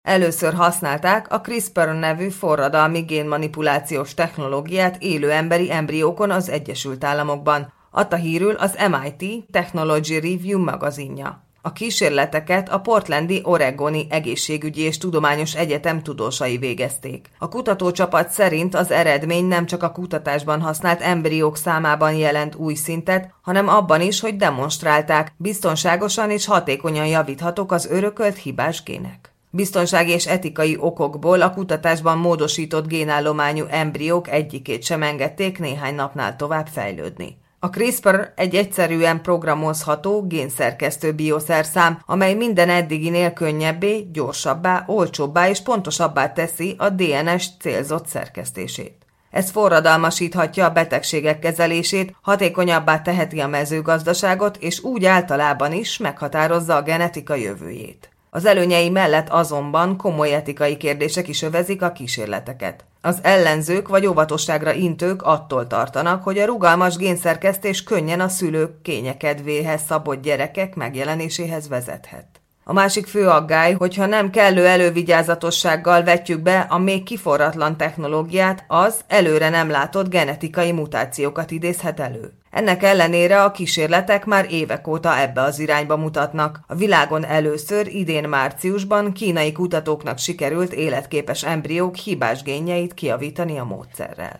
Először használták a CRISPR nevű forradalmi génmanipulációs technológiát élő emberi embriókon az Egyesült Államokban, adta hírül az MIT Technology Review magazinja. A kísérleteket a portlandi Oregoni Egészségügyi és Tudományos Egyetem tudósai végezték. A kutatócsapat szerint az eredmény nem csak a kutatásban használt embriók számában jelent új szintet, hanem abban is, hogy demonstrálták, biztonságosan és hatékonyan javíthatók az örökölt hibás gének. Biztonsági és etikai okokból a kutatásban módosított génállományú embriók egyikét sem engedték néhány napnál tovább fejlődni. A CRISPR egy egyszerűen programozható génszerkesztő bioszerszám, amely minden eddiginél könnyebbé, gyorsabbá, olcsóbbá és pontosabbá teszi a DNS célzott szerkesztését. Ez forradalmasíthatja a betegségek kezelését, hatékonyabbá teheti a mezőgazdaságot, és úgy általában is meghatározza a genetika jövőjét. Az előnyei mellett azonban komoly etikai kérdések is övezik a kísérleteket. Az ellenzők vagy óvatosságra intők attól tartanak, hogy a rugalmas génszerkesztés könnyen a szülők kényekedvéhez szabott gyerekek megjelenéséhez vezethet. A másik fő aggály, hogyha nem kellő elővigyázatossággal vetjük be a még kiforratlan technológiát, az előre nem látott genetikai mutációkat idézhet elő. Ennek ellenére a kísérletek már évek óta ebbe az irányba mutatnak. A világon először idén márciusban kínai kutatóknak sikerült életképes embriók hibás génjeit kijavítani a módszerrel.